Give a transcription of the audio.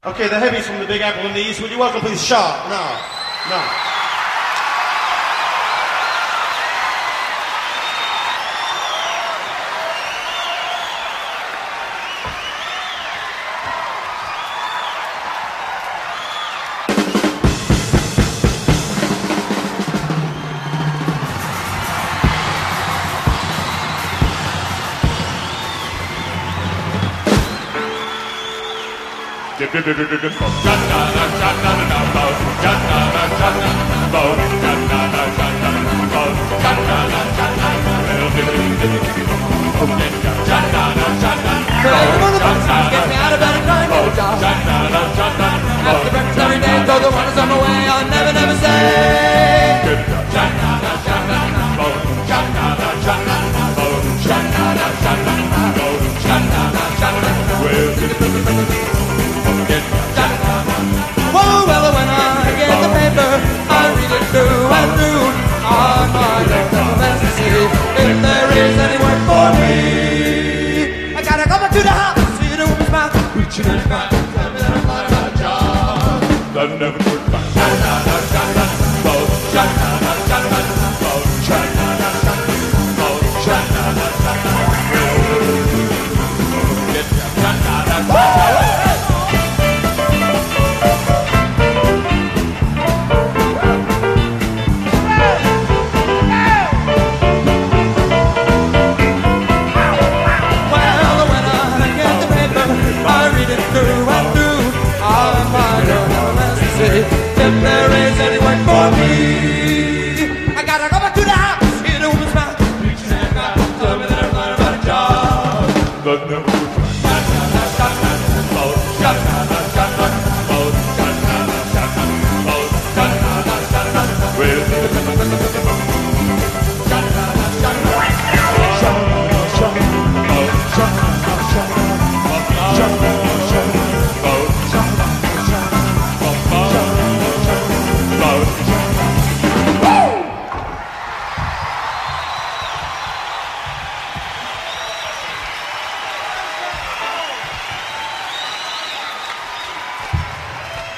Okay, the heavies from the Big Apple in the East. Would you welcome, please, Sharp? No. After breakfast every day, though the wonders on my way, I'll never, never Whoa, well, when I get the paper, I read it through and through. I find out the see if there is any work for me. I gotta go back to the house, see the woman's mouth, reaching in back, tell me that I'm not a job. That never could back. If there is any work for me.